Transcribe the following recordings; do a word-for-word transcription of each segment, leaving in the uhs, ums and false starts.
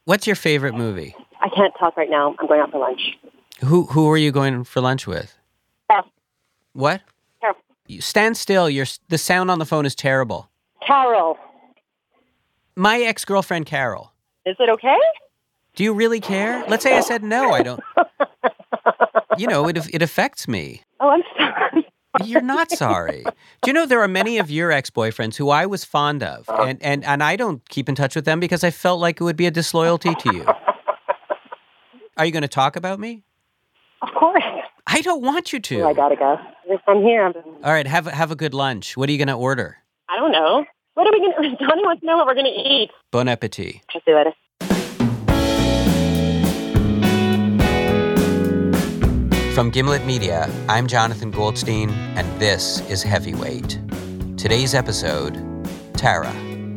What's your favorite movie? I can't talk right now. I'm going out for lunch. Who who are you going for lunch with? Carol. What? Carol. You stand still. Your the sound on the phone is terrible. Carol. My ex-girlfriend, Carol. Is it okay? Do you really care? Let's say I said no. I don't. You know, it it affects me. Oh, I'm sorry. You're not sorry. Do you know there are many of your ex-boyfriends who I was fond of, and, and, and I don't keep in touch with them because I felt like it would be a disloyalty to you. Are you going to talk about me? Of course. I don't want you to. Oh, I gotta go. From here. I'm... All right, have, have a good lunch. What are you going to order? I don't know. What are we going to... Donnie wants to know what we're going to eat. Bon appetit. I'll see you later. From Gimlet Media, I'm Jonathan Goldstein, and this is Heavyweight. Today's episode, Tara.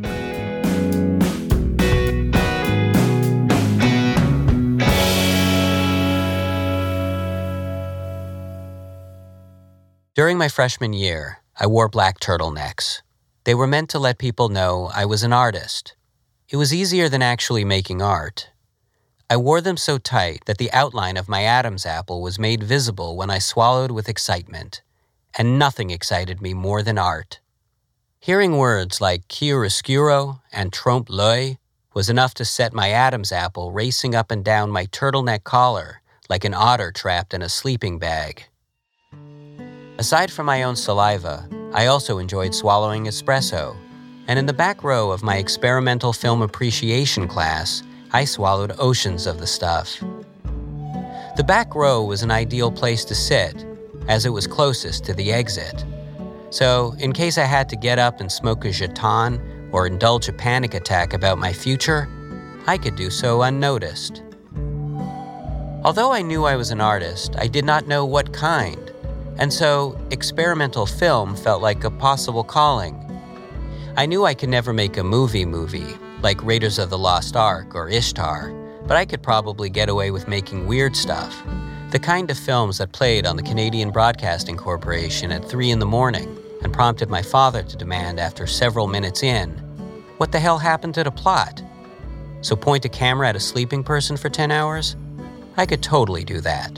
During my freshman year, I wore black turtlenecks. They were meant to let people know I was an artist. It was easier than actually making art. I wore them so tight that the outline of my Adam's apple was made visible when I swallowed with excitement, and nothing excited me more than art. Hearing words like chiaroscuro and trompe-l'oeil was enough to set my Adam's apple racing up and down my turtleneck collar like an otter trapped in a sleeping bag. Aside from my own saliva, I also enjoyed swallowing espresso, and in the back row of my experimental film appreciation class, I swallowed oceans of the stuff. The back row was an ideal place to sit, as it was closest to the exit. So, in case I had to get up and smoke a jeton or indulge a panic attack about my future, I could do so unnoticed. Although I knew I was an artist, I did not know what kind, and so experimental film felt like a possible calling. I knew I could never make a movie movie, like Raiders of the Lost Ark or Ishtar, but I could probably get away with making weird stuff, the kind of films that played on the Canadian Broadcasting Corporation at three in the morning and prompted my father to demand after several minutes in, what the hell happened to the plot? So point a camera at a sleeping person for ten hours? I could totally do that.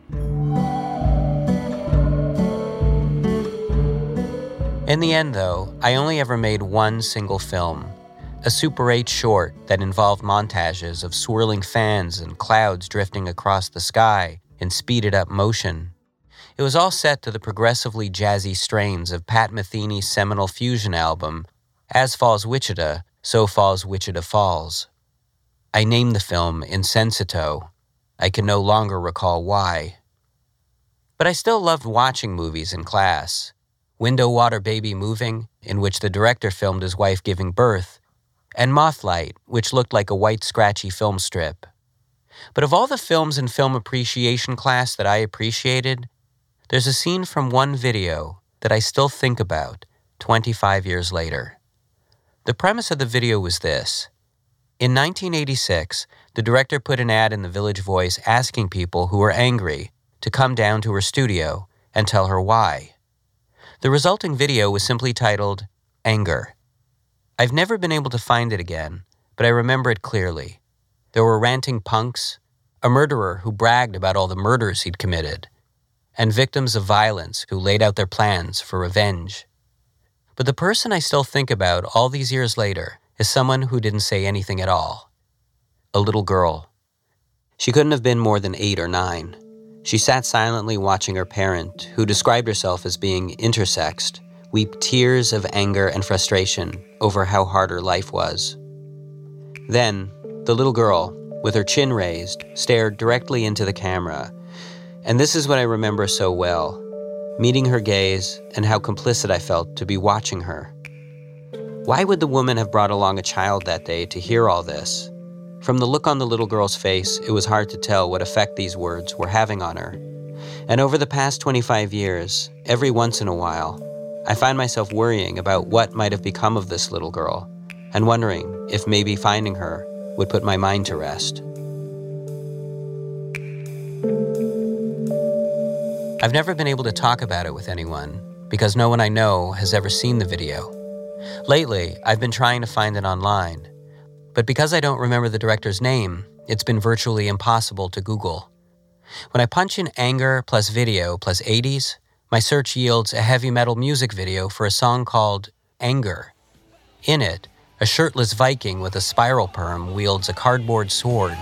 In the end, though, I only ever made one single film, a Super eight short that involved montages of swirling fans and clouds drifting across the sky in speeded-up motion. It was all set to the progressively jazzy strains of Pat Metheny's seminal fusion album, As Falls Wichita, So Falls Wichita Falls. I named the film Insensito. I can no longer recall why. But I still loved watching movies in class. Window Water Baby Moving, in which the director filmed his wife giving birth, and Mothlight, which looked like a white scratchy film strip. But of all the films in film appreciation class that I appreciated, there's a scene from one video that I still think about twenty-five years later. The premise of the video was this. In nineteen eighty-six, the director put an ad in the Village Voice asking people who were angry to come down to her studio and tell her why. The resulting video was simply titled Anger. I've never been able to find it again, but I remember it clearly. There were ranting punks, a murderer who bragged about all the murders he'd committed, and victims of violence who laid out their plans for revenge. But the person I still think about all these years later is someone who didn't say anything at all. A little girl. She couldn't have been more than eight or nine. She sat silently watching her parent, who described herself as being intersexed, weep tears of anger and frustration over how hard her life was. Then, the little girl, with her chin raised, stared directly into the camera. And this is what I remember so well, meeting her gaze and how complicit I felt to be watching her. Why would the woman have brought along a child that day to hear all this? From the look on the little girl's face, it was hard to tell what effect these words were having on her. And over the past twenty-five years, every once in a while, I find myself worrying about what might have become of this little girl, and wondering if maybe finding her would put my mind to rest. I've never been able to talk about it with anyone, because no one I know has ever seen the video. Lately, I've been trying to find it online, But because I don't remember the director's name, it's been virtually impossible to Google. When I punch in anger plus video plus eighties, my search yields a heavy metal music video for a song called Anger. In it, a shirtless Viking with a spiral perm wields a cardboard sword.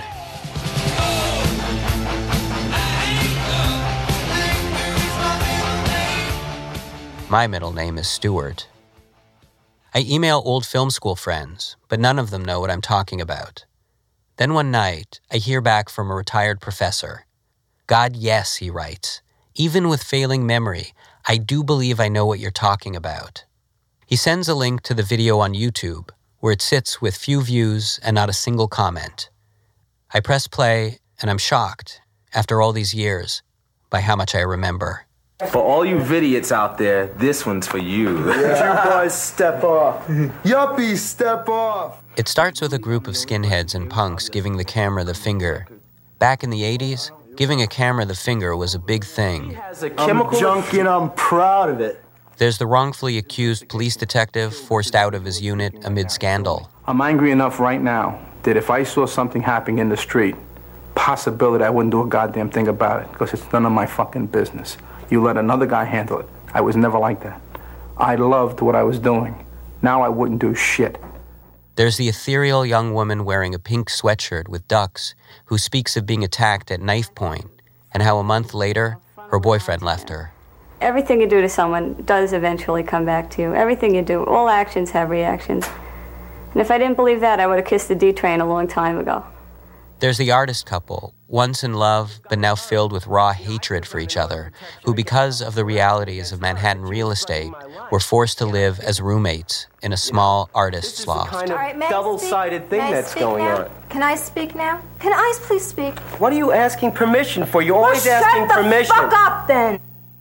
My middle name is Stuart. I email old film school friends, but none of them know what I'm talking about. Then one night, I hear back from a retired professor. God, yes, he writes. Even with failing memory, I do believe I know what you're talking about. He sends a link to the video on YouTube, where it sits with few views and not a single comment. I press play, and I'm shocked, after all these years, by how much I remember. For all you vidiots out there, this one's for you. Yeah. You boys step off. Yuppies, step off. It starts with a group of skinheads and punks giving the camera the finger. Back in the eighties, giving a camera the finger was a big thing. I'm junkie and I'm proud of it. There's the wrongfully accused police detective forced out of his unit amid scandal. I'm angry enough right now that if I saw something happening in the street, possibility I wouldn't do a goddamn thing about it, because it's none of my fucking business. You let another guy handle it. I was never like that. I loved what I was doing. Now I wouldn't do shit. There's the ethereal young woman wearing a pink sweatshirt with ducks who speaks of being attacked at knife point and how a month later, her boyfriend left her. Everything you do to someone does eventually come back to you. Everything you do, all actions have reactions. And if I didn't believe that, I would have kissed the D-train a long time ago. There's the artist couple, once in love, but now filled with raw hatred for each other, who, because of the realities of Manhattan real estate, were forced to live as roommates in a small artist's loft. This is the kind of right, double-sided thing that's going now? on. Can I speak now? Can I please speak? What are you asking permission for? You're Well, always asking shut the permission. fuck up, then!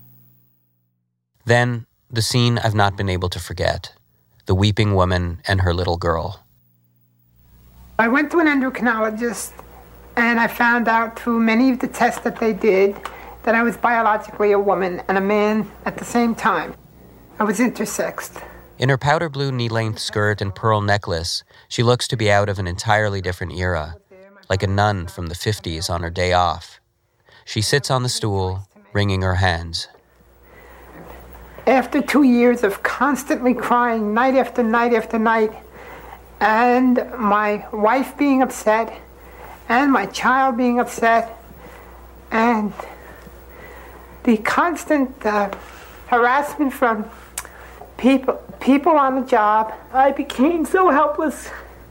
Then, the scene I've not been able to forget. The weeping woman and her little girl. I went to an endocrinologist, and I found out through many of the tests that they did that I was biologically a woman and a man at the same time. I was intersexed. In her powder blue knee-length skirt and pearl necklace, she looks to be out of an entirely different era, like a nun from the fifties on her day off. She sits on the stool, wringing her hands. After two years of constantly crying night after night after night, and my wife being upset, and my child being upset, and the constant uh, harassment from people people on the job, I became so helpless.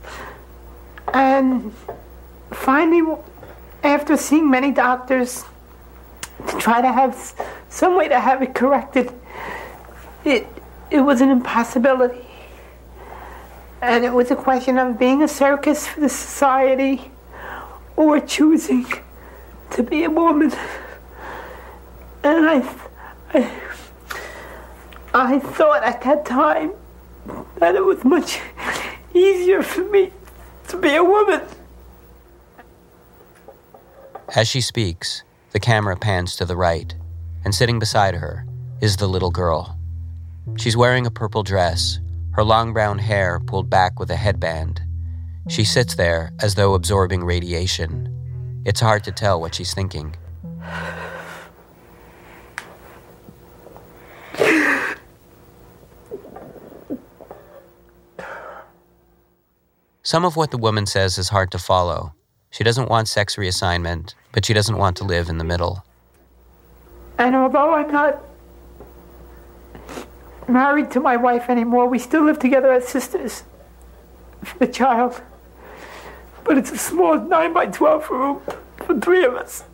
And finally, after seeing many doctors to try to have some way to have it corrected, it it was an impossibility. And it was a question of being a circus for the society or choosing to be a woman. And I, I, I thought at that time that it was much easier for me to be a woman. As she speaks, the camera pans to the right, and sitting beside her is the little girl. She's wearing a purple dress, her long brown hair pulled back with a headband. She sits there as though absorbing radiation. It's hard to tell what she's thinking. Some of what the woman says is hard to follow. She doesn't want sex reassignment, but she doesn't want to live in the middle. And although I'm not married to my wife anymore, we still live together as sisters for the child. But it's a small nine by twelve room for three of us.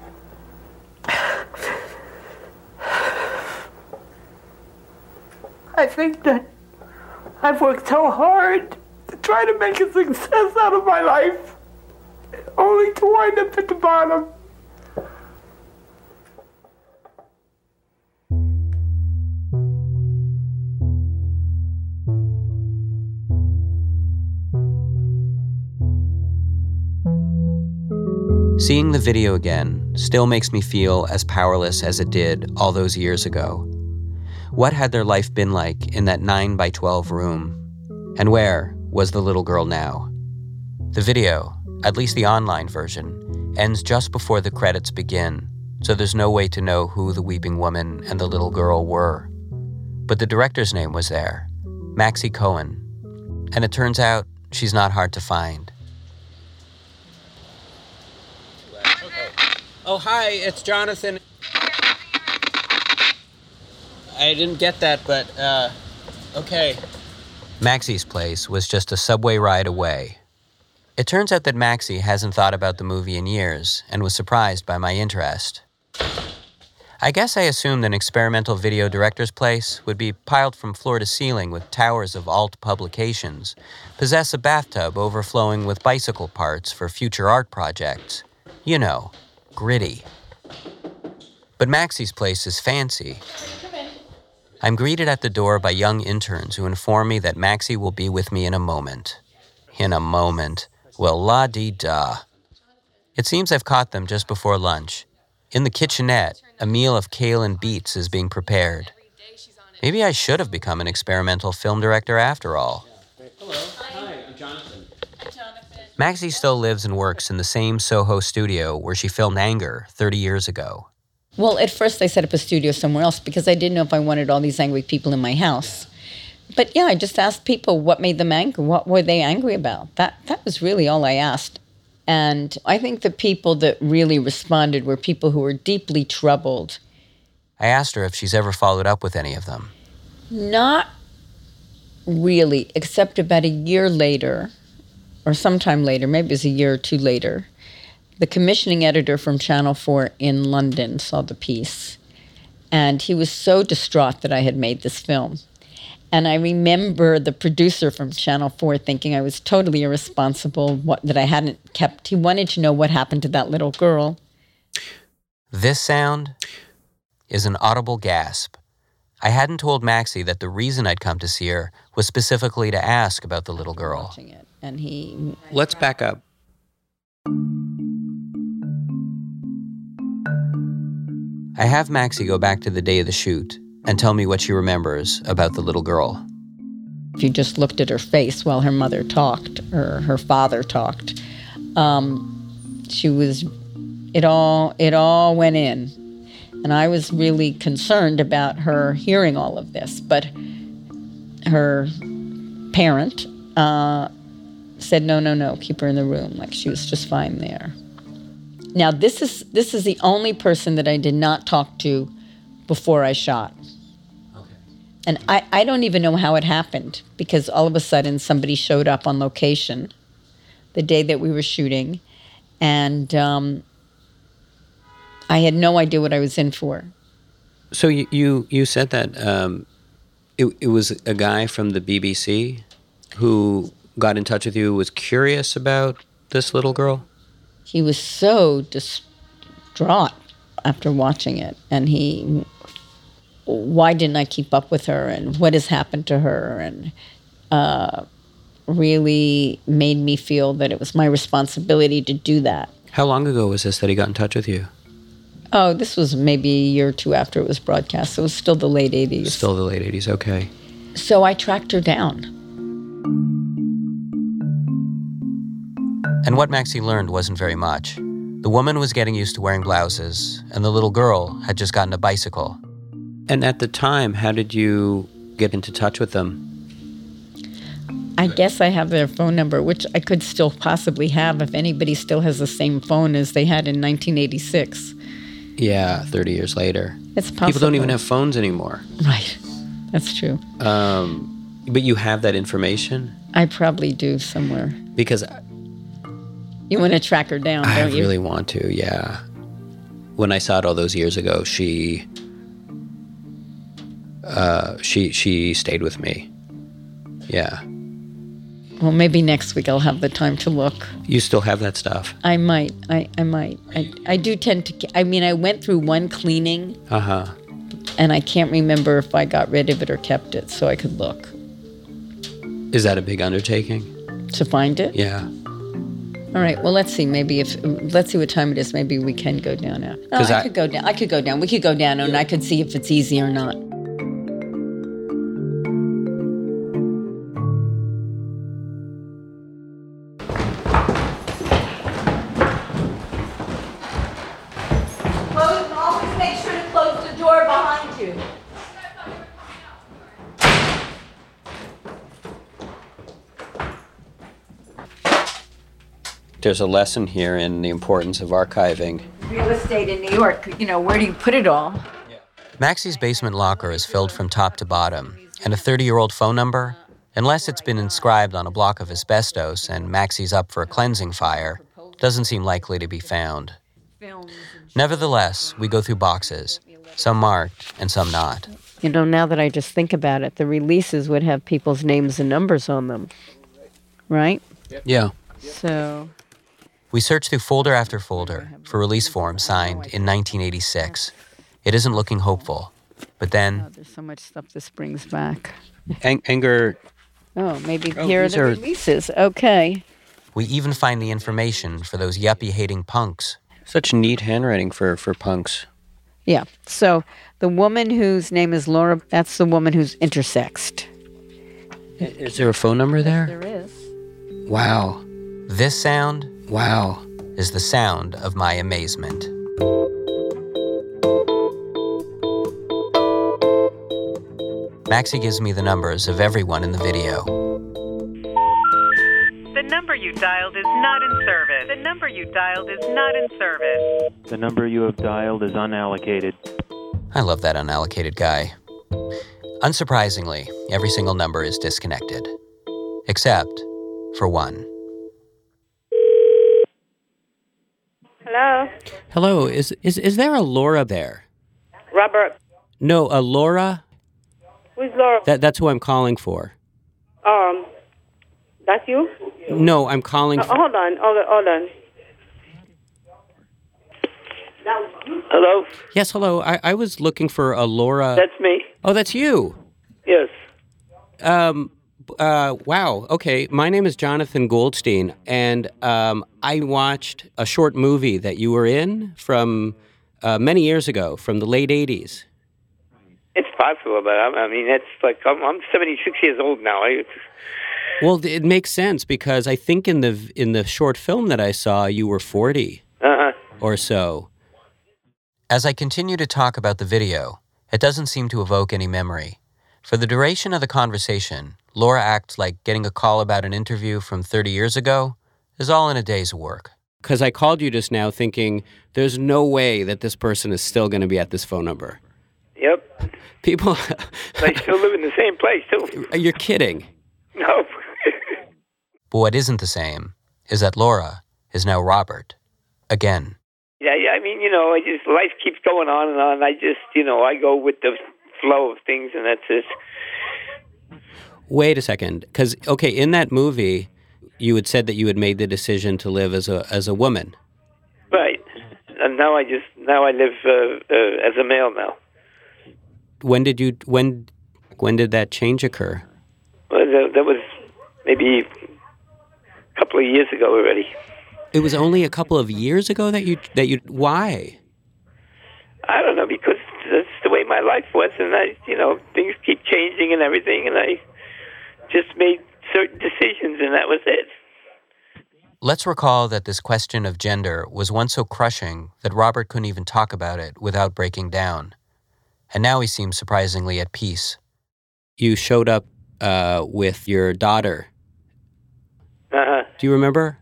I think that I've worked so hard to try to make a success out of my life, only to wind up at the bottom. Seeing the video again still makes me feel as powerless as it did all those years ago. What had their life been like in that nine by twelve room? And where was the little girl now? The video, at least the online version, ends just before the credits begin, so there's no way to know who the weeping woman and the little girl were. But the director's name was there, Maxie Cohen, and it turns out she's not hard to find. Okay. Oh, hi, it's Jonathan. I didn't get that, but, uh, okay. Maxie's place was just a subway ride away. It turns out that Maxie hasn't thought about the movie in years and was surprised by my interest. I guess I assumed an experimental video director's place would be piled from floor to ceiling with towers of alt publications, possess a bathtub overflowing with bicycle parts for future art projects. You know, gritty. But Maxie's place is fancy. I'm greeted at the door by young interns who inform me that Maxie will be with me in a moment. In a moment. Well, la-dee-da. It seems I've caught them just before lunch. In the kitchenette, a meal of kale and beets is being prepared. Maybe I should have become an experimental film director after all. Hello. Hi, I'm Jonathan. Maxie still lives and works in the same Soho studio where she filmed Anger thirty years ago. Well, at first I set up a studio somewhere else because I didn't know if I wanted all these angry people in my house. But yeah, I just asked people what made them angry. What were they angry about? That that was really all I asked. And I think the people that really responded were people who were deeply troubled. I asked her if she's ever followed up with any of them. Not really, except about a year later, or sometime later, maybe it was a year or two later, the commissioning editor from Channel four in London saw the piece. And he was so distraught that I had made this film. And I remember the producer from Channel four thinking I was totally irresponsible, what, that I hadn't kept. He wanted to know what happened to that little girl. This sound is an audible gasp. I hadn't told Maxie that the reason I'd come to see her was specifically to ask about the little girl. Watching it, and he... Let's back up. I have Maxie go back to the day of the shoot and tell me what she remembers about the little girl. If you just looked at her face while her mother talked, or her father talked, um, she was, it all, it all went in. And I was really concerned about her hearing all of this. But her parent uh, said, no, no, no, keep her in the room. Like she was just fine there. Now, this is this is the only person that I did not talk to before I shot. Okay. And I, I don't even know how it happened, because all of a sudden somebody showed up on location the day that we were shooting, and um, I had no idea what I was in for. So you you, you said that um, it, it was a guy from the B B C who got in touch with you, was curious about this little girl? He was so distraught after watching it, and he, why didn't I keep up with her, and what has happened to her, and uh, really made me feel that it was my responsibility to do that. How long ago was this that he got in touch with you? Oh, this was maybe a year or two after it was broadcast, so it was still the late eighties. Still the late eighties, okay. So I tracked her down. And what Maxie learned wasn't very much. The woman was getting used to wearing blouses, and the little girl had just gotten a bicycle. And at the time, how did you get into touch with them? I guess I have their phone number, which I could still possibly have if anybody still has the same phone as they had in nineteen eighty-six. Yeah, thirty years later. It's possible. People don't even have phones anymore. Right. That's true. Um, but you have that information? I probably do somewhere. Because... You want to track her down, don't I you? I really want to, yeah. When I saw it all those years ago, she... Uh, she she stayed with me. Yeah. Well, maybe next week I'll have the time to look. You still have that stuff? I might. I, I might. I, I do tend to... I mean, I went through one cleaning. Uh-huh. And I can't remember if I got rid of it or kept it, so I could look. Is that a big undertaking? To find it? Yeah. All right. Well, let's see. Maybe if let's see what time it is. Maybe we can go down now. No, I, I could go down. I could go down. We could go down, and I could see if it's easy or not. there's a lesson here in the importance of archiving. Real estate in New York, you know, where do you put it all? Maxie's basement locker is filled from top to bottom, and a thirty-year-old phone number, unless it's been inscribed on a block of asbestos and Maxie's up for a cleansing fire, doesn't seem likely to be found. Nevertheless, we go through boxes, some marked and some not. You know, now that I just think about it, the releases would have people's names and numbers on them, right? Yeah. So we search through folder after folder for release forms signed in nineteen eighty-six. It isn't looking hopeful. But then... Oh, there's so much stuff this brings back. Ang- anger... Oh, maybe oh, here are the are... releases. Okay. We even find the information for those yuppie-hating punks. Such neat handwriting for, for punks. Yeah. So the woman whose name is Laura, that's the woman who's intersexed. Is there a phone number there? There is. Wow. This sound, wow, is the sound of my amazement. Maxie gives me the numbers of everyone in the video. The number you dialed is not in service. The number you dialed is not in service. The number you have dialed is unallocated. I love that unallocated guy. Unsurprisingly, every single number is disconnected. Except for one. Hello? Hello, is, is, is there a Laura there? Robert. No, a Laura? Who's Laura? That, that's who I'm calling for. Um, that's you? No, I'm calling uh, for... Hold on, hold on, hold on. Hello? Yes, hello. I, I was looking for a Laura... That's me. Oh, that's you? Yes. Um, uh, wow. Okay, my name is Jonathan Goldstein, and um, I watched a short movie that you were in from uh, many years ago, from the late eighties. It's possible, but I, I mean, it's like, I'm, I'm seventy-six years old now. I, Well, it makes sense because I think in the in the short film that I saw, you were forty uh-huh. or so. As I continue to talk about the video, it doesn't seem to evoke any memory. For the duration of the conversation, Laura acts like getting a call about an interview from thirty years ago is all in a day's work. Because I called you just now thinking, there's no way that this person is still going to be at this phone number. Yep. People... They still live in the same place, too. You're kidding. No. But what isn't the same is that Laura is now Robert. Again. Yeah, yeah, I mean, you know, I just, life keeps going on and on. I just, you know, I go with the flow of things, and that's it. Wait a second. Because, okay, in that movie, you had said that you had made the decision to live as a as a woman. Right. And now I just, now I live uh, uh, as a male now. When did you, when, when did that change occur? Well, that, that was maybe a couple of years ago already. It was only a couple of years ago that you, that you, why? I don't know, because that's the way my life was, and I, you know, things keep changing and everything, and I just made certain decisions, and that was it. Let's recall that this question of gender was once so crushing that Robert couldn't even talk about it without breaking down. And now he seems surprisingly at peace. You showed up uh, with your daughter. Uh-huh. Do you remember?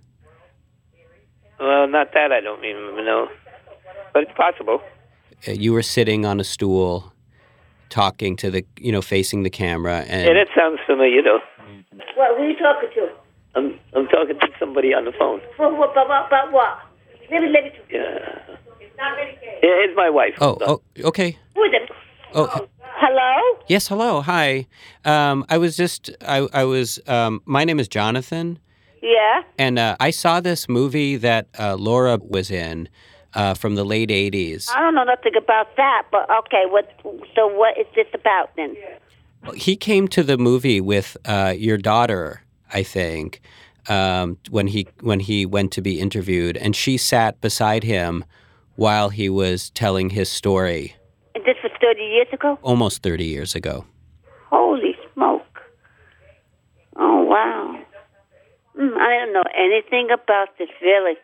Well, not that I don't remember, no. But it's possible. Uh, you were sitting on a stool, talking to the, you know, facing the camera. And yeah, that sounds familiar, though. What, who are you talking to? I'm I'm talking to somebody on the phone. For what, about, about what? Let me, let me... Yeah. Yeah, it's my wife. Oh, oh, okay. Who is it? Oh, hello? Yes, hello. Hi. Um, I was just, I, I was, um, my name is Jonathan. Yeah? And uh, I saw this movie that uh, Laura was in uh, from the late eighties. I don't know nothing about that, but okay, what? So what is this about then? He came to the movie with uh, your daughter, I think, um, when he when he went to be interviewed, and she sat beside him while he was telling his story. And this was thirty years ago? Almost thirty years ago. Holy smoke. Oh, wow. Mm, I don't know anything about this, really.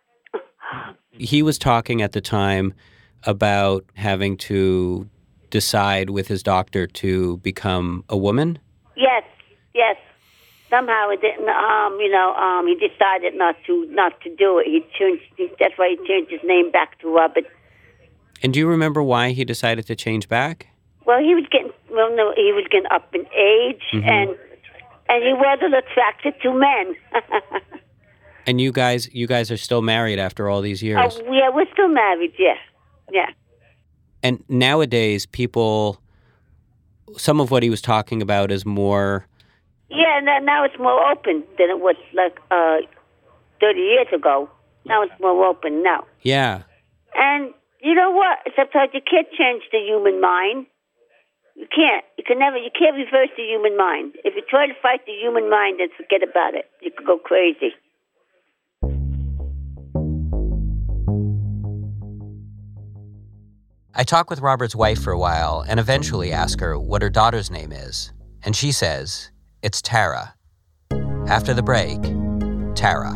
He was talking at the time about having to decide with his doctor to become a woman. Yes, yes. somehow it didn't. Um, you know, um, he decided not to not to do it. He changed. That's why he changed his name back to Robert. And do you remember why he decided to change back? Well, he was getting well. No, he was getting up in age, Mm-hmm. and and he wasn't attracted to men. And you guys, you guys are still married after all these years. Oh, yeah, we're still married. Yeah, yeah. And nowadays, people, some of what he was talking about is more. Yeah, now, now it's more open than it was like uh, thirty years ago. Now it's more open now. Yeah. And you know what? Sometimes you can't change the human mind. You can't. You can never. You can't reverse the human mind. If you try to fight the human mind, then forget about it. You could go crazy. I talk with Robert's wife for a while and eventually ask her what her daughter's name is. And she says, it's Tara. After the break, Tara.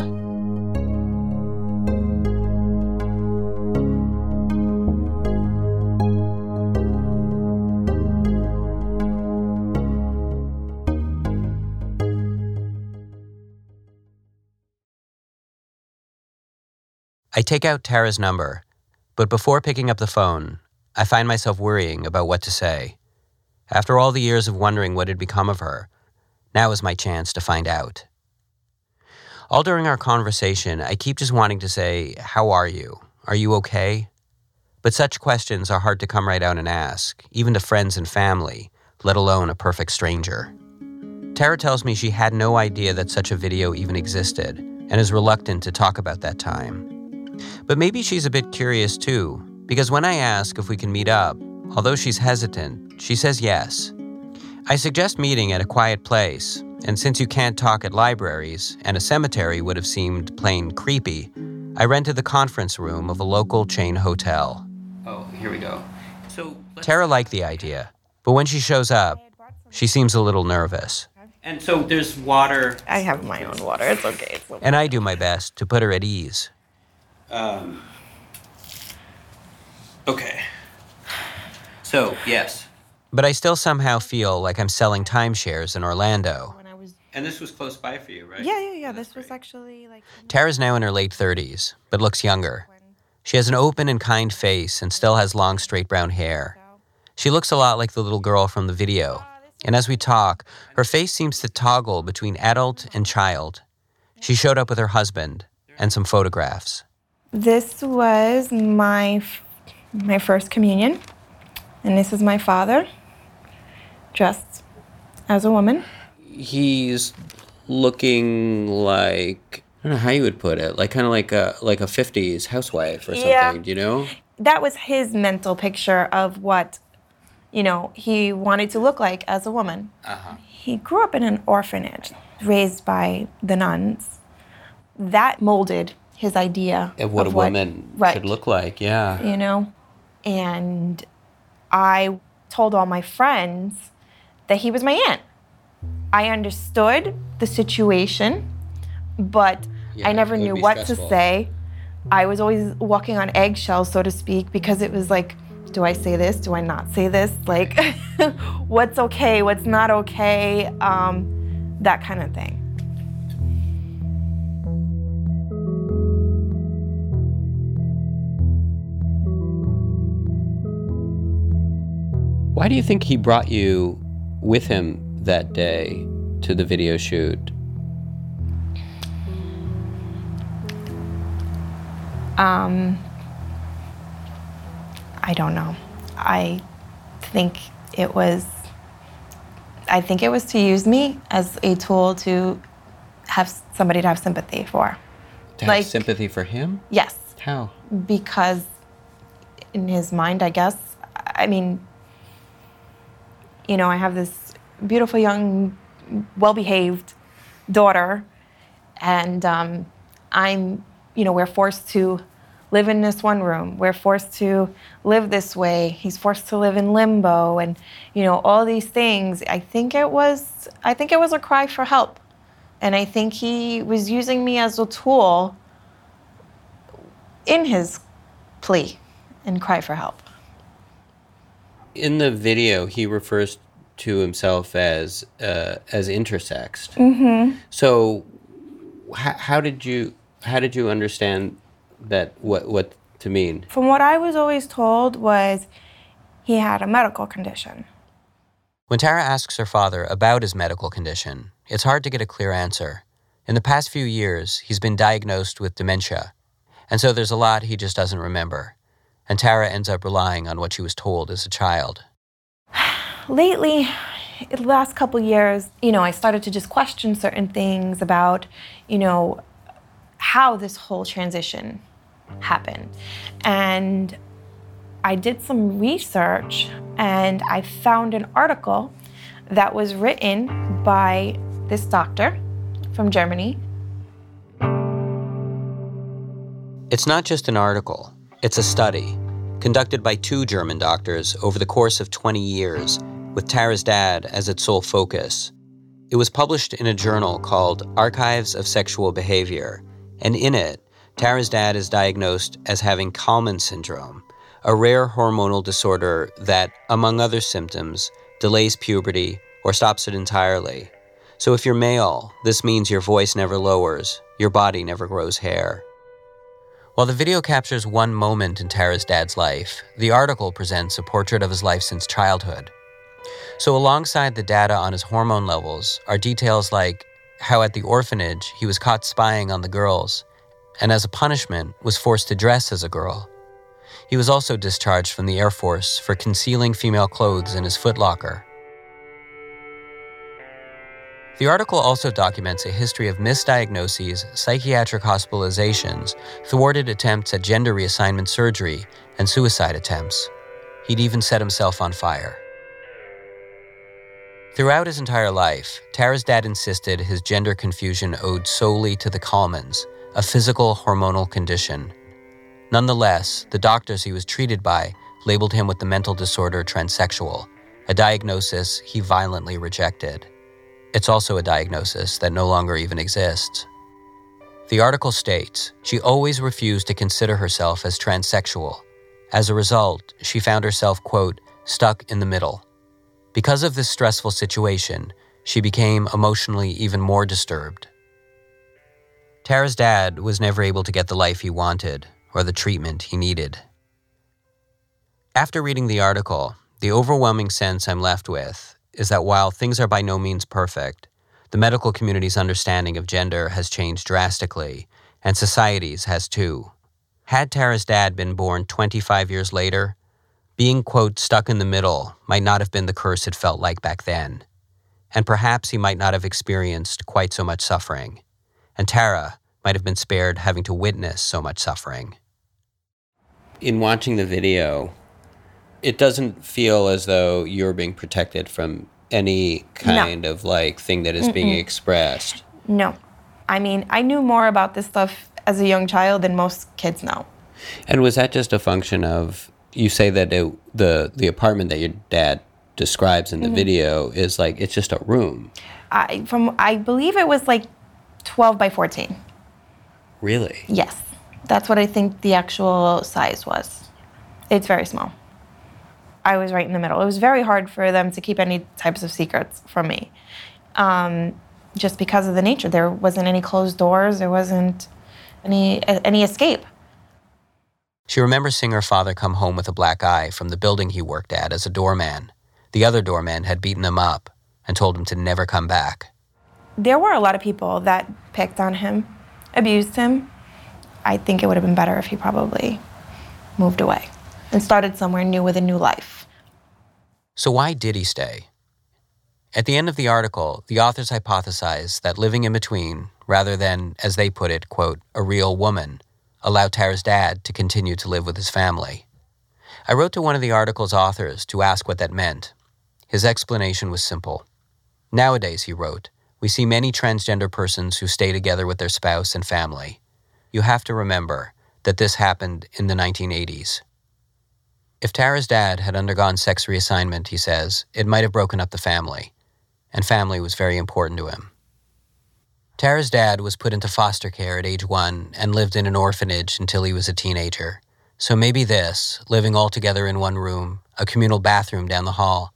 I take out Tara's number, but before picking up the phone, I find myself worrying about what to say. After all the years of wondering what had become of her, now is my chance to find out. All during our conversation, I keep just wanting to say, how are you? Are you okay? But such questions are hard to come right out and ask, even to friends and family, let alone a perfect stranger. Tara tells me she had no idea that such a video even existed and is reluctant to talk about that time. But maybe she's a bit curious too, because when I ask if we can meet up, although she's hesitant, she says yes. I suggest meeting at a quiet place, and since you can't talk at libraries, and a cemetery would have seemed plain creepy, I rented the conference room of a local chain hotel. Oh, here we go. So Tara liked the idea, but when she shows up, she seems a little nervous. And so there's water. I have my own water. It's okay. It's okay. And I do my best to put her at ease. Um. Okay. So, yes. But I still somehow feel like I'm selling timeshares in Orlando. When I was... And this was close by for you, right? Yeah, yeah, yeah. This was actually like... Tara's now in her late thirties, but looks younger. She has an open and kind face and still has long, straight brown hair. She looks a lot like the little girl from the video. And as we talk, her face seems to toggle between adult and child. She showed up with her husband and some photographs. This was my my first communion, and this is my father, dressed as a woman. He's looking like, I don't know how you would put it, like kind of like a like a fifties housewife or something, Yeah. do you know? That was his mental picture of what, you know, he wanted to look like as a woman. Uh-huh. He grew up in an orphanage, raised by the nuns. That molded his idea Of what of a woman right, should look like, yeah. you know? And I told all my friends that he was my aunt. I understood the situation, but Yeah, I never it would knew be what stressful. to say. I was always walking on eggshells, so to speak, because it was like, do I say this? Do I not say this? Like, what's okay? What's not okay? Um, that kind of thing. Why do you think he brought you with him that day to the video shoot? Um, I don't know. I think it was, I think it was to use me as a tool to have somebody to have sympathy for. To have sympathy for him? Yes. How? Because in his mind, I guess, I mean, you know, I have this beautiful, young, well-behaved daughter, and um, I'm, you know, we're forced to live in this one room. We're forced to live this way. He's forced to live in limbo, and, you know, all these things. I think it was, I think it was a cry for help, and I think he was using me as a tool in his plea and cry for help. In the video, he refers to himself as uh, as intersexed. Mm-hmm. So, h- how did you how did you understand that? What what to mean? From what I was always told was he had a medical condition. When Tara asks her father about his medical condition, it's hard to get a clear answer. In the past few years, he's been diagnosed with dementia, and so there's a lot he just doesn't remember. And Tara ends up relying on what she was told as a child. Lately, in the last couple years, you know, I started to just question certain things about, you know, how this whole transition happened. And I did some research and I found an article that was written by this doctor from Germany. It's not just an article, it's a study conducted by two German doctors over the course of twenty years, with Tara's dad as its sole focus. It was published in a journal called Archives of Sexual Behavior, and in it, Tara's dad is diagnosed as having Kalman syndrome, a rare hormonal disorder that, among other symptoms, delays puberty or stops it entirely. So if you're male, this means your voice never lowers, your body never grows hair. While the video captures one moment in Tara's dad's life, the article presents a portrait of his life since childhood. So alongside the data on his hormone levels are details like how at the orphanage he was caught spying on the girls, and as a punishment was forced to dress as a girl. He was also discharged from the Air Force for concealing female clothes in his footlocker. The article also documents a history of misdiagnoses, psychiatric hospitalizations, thwarted attempts at gender reassignment surgery, and suicide attempts. He'd even set himself on fire. Throughout his entire life, Tara's dad insisted his gender confusion owed solely to the Kalmans, a physical hormonal condition. Nonetheless, the doctors he was treated by labeled him with the mental disorder transsexual, a diagnosis he violently rejected. It's also a diagnosis that no longer even exists. The article states she always refused to consider herself as transsexual. As a result, she found herself, quote, stuck in the middle. Because of this stressful situation, she became emotionally even more disturbed. Tara's dad was never able to get the life he wanted or the treatment he needed. After reading the article, the overwhelming sense I'm left with is that while things are by no means perfect, the medical community's understanding of gender has changed drastically, and society's has too. Had Tara's dad been born twenty-five years later, being, quote, stuck in the middle might not have been the curse it felt like back then. And perhaps he might not have experienced quite so much suffering. And Tara might have been spared having to witness so much suffering. In watching the video, it doesn't feel as though you're being protected from any kind No. of like thing that is Mm-mm. being expressed. No. I mean, I knew more about this stuff as a young child than most kids know. And was that just a function of, you say that it, the the apartment that your dad describes in the Mhm. video is like, it's just a room. I from I believe it was like twelve by fourteen. Really? Yes. That's what I think the actual size was. It's very small. I was right in the middle. It was very hard for them to keep any types of secrets from me. Um, just because of the nature. There wasn't any closed doors. There wasn't any any escape. She remembers seeing her father come home with a black eye from the building he worked at as a doorman. The other doorman had beaten him up and told him to never come back. There were a lot of people that picked on him, abused him. I think it would have been better if he probably moved away and started somewhere new with a new life. So why did he stay? At the end of the article, the authors hypothesize that living in between, rather than, as they put it, quote, a real woman, allowed Tara's dad to continue to live with his family. I wrote to one of the article's authors to ask what that meant. His explanation was simple. Nowadays, he wrote, we see many transgender persons who stay together with their spouse and family. You have to remember that this happened in the nineteen eighties. If Tara's dad had undergone sex reassignment, he says, it might have broken up the family, and family was very important to him. Tara's dad was put into foster care at age one and lived in an orphanage until he was a teenager. So maybe this, living all together in one room, a communal bathroom down the hall,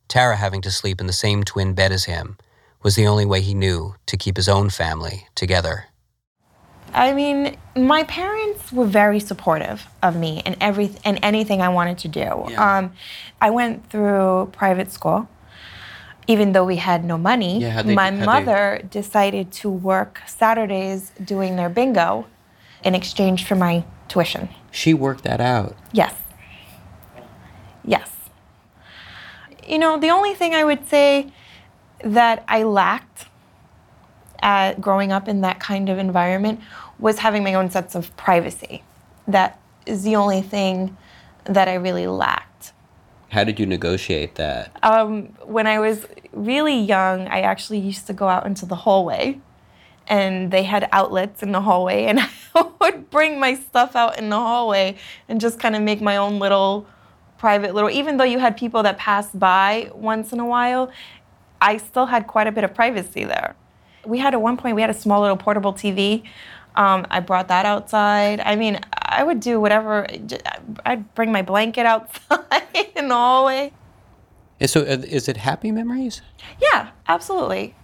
Tara having to sleep in the same twin bed as him was the only way he knew to keep his own family together. I mean, my parents were very supportive of me and every and anything I wanted to do. Yeah. Um, I went through private school, even though we had no money. Yeah, they, my mother they... decided to work Saturdays doing their bingo in exchange for my tuition. She worked that out. Yes. Yes. You know, the only thing I would say that I lacked at growing up in that kind of environment was having my own sense of privacy. That is the only thing that I really lacked. How did you negotiate that? Um, when I was really young, I actually used to go out into the hallway, and they had outlets in the hallway, and I would bring my stuff out in the hallway and just kind of make my own little private little, even though you had people that passed by once in a while, I still had quite a bit of privacy there. We had, at one point, we had a small little portable T V. Um, I brought that outside. I mean, I would do whatever. I'd bring my blanket outside in the hallway. So is it happy memories? Yeah, absolutely.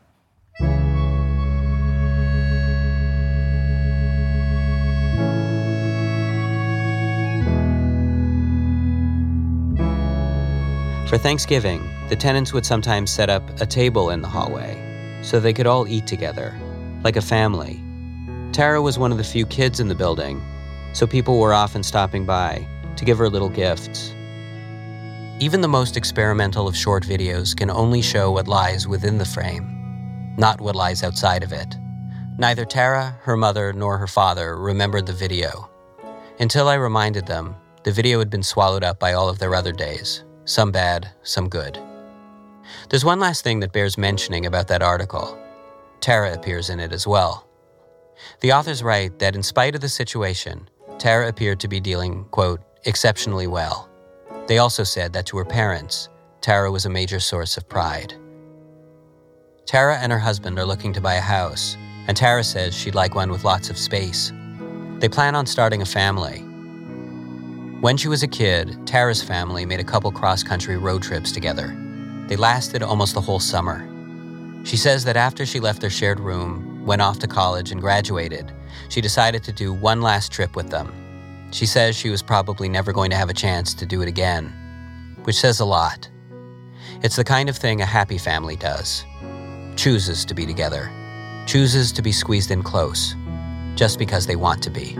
For Thanksgiving, the tenants would sometimes set up a table in the hallway so they could all eat together, like a family. Tara was one of the few kids in the building, so people were often stopping by to give her little gifts. Even the most experimental of short videos can only show what lies within the frame, not what lies outside of it. Neither Tara, her mother, nor her father remembered the video. Until I reminded them, the video had been swallowed up by all of their other days, some bad, some good. There's one last thing that bears mentioning about that article. Tara appears in it as well. The authors write that in spite of the situation, Tara appeared to be dealing, quote, exceptionally well. They also said that to her parents, Tara was a major source of pride. Tara and her husband are looking to buy a house, and Tara says she'd like one with lots of space. They plan on starting a family. When she was a kid, Tara's family made a couple cross-country road trips together. They lasted almost the whole summer. She says that after she left their shared room, went off to college and graduated, she decided to do one last trip with them. She says she was probably never going to have a chance to do it again, which says a lot. It's the kind of thing a happy family does. Chooses to be together. Chooses to be squeezed in close, just because they want to be.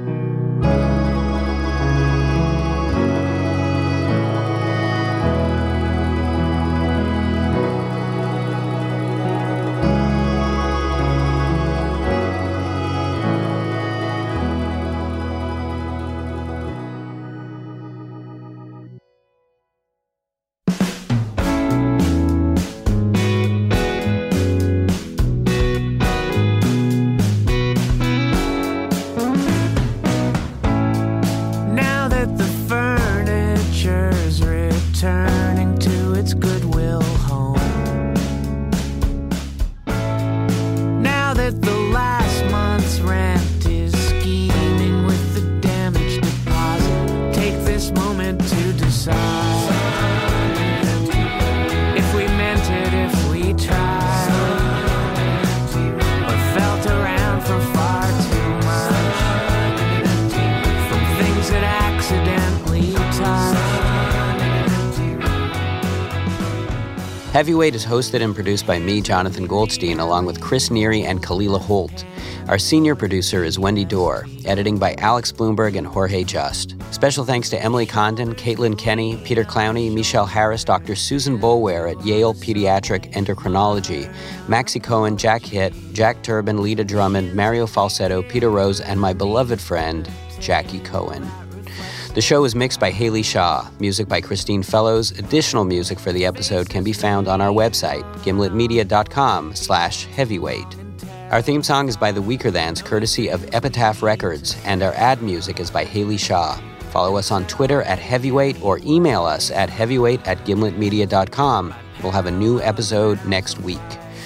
Heavyweight is hosted and produced by me, Jonathan Goldstein, along with Chris Neary and Kalila Holt. Our senior producer is Wendy Dorr, editing by Alex Bloomberg and Jorge Just. Special thanks to Emily Condon, Caitlin Kenny, Peter Clowney, Michelle Harris, Doctor Susan Boulware at Yale Pediatric Endocrinology, Maxie Cohen, Jack Hitt, Jack Turbin, Lita Drummond, Mario Falsetto, Peter Rose, and my beloved friend, Jackie Cohen. The show is mixed by Haley Shaw, music by Christine Fellows. Additional music for the episode can be found on our website, gimletmedia.com slash heavyweight. Our theme song is by The Weaker Thans, courtesy of Epitaph Records, and our ad music is by Haley Shaw. Follow us on Twitter at Heavyweight or email us at heavyweight at gimletmedia dot com. We'll have a new episode next week.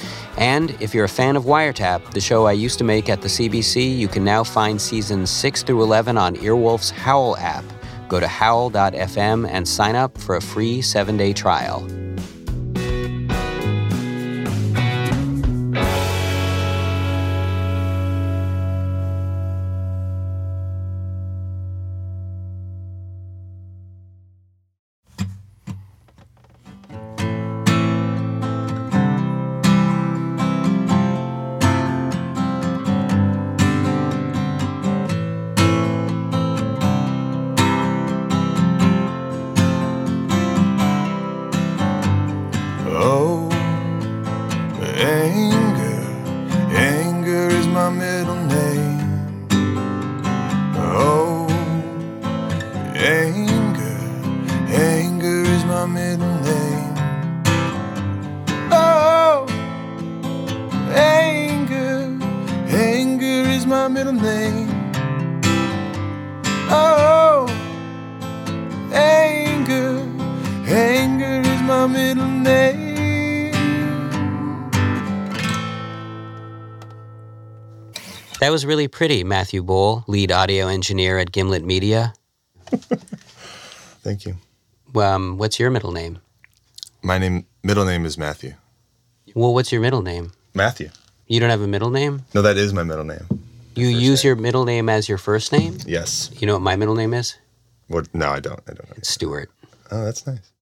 And if you're a fan of Wiretap, the show I used to make at the C B C, you can now find seasons six through eleven on Earwolf's Howl app. Go to howl dot f m and sign up for a free seven-day trial. my middle name. Oh, anger, anger is my middle name. Oh, anger, anger is my middle name. Oh, anger, anger is my middle name. That was really pretty, Matthew Bohl, lead audio engineer at Gimlet Media. Thank you. Um, what's your middle name? My name, middle name is Matthew. Well, what's your middle name? Matthew. You don't have a middle name? No, that is my middle name. You use your middle name as your first name? Yes. You know what my middle name is? What? No, I don't. I don't know. It's Stuart. Oh, that's nice.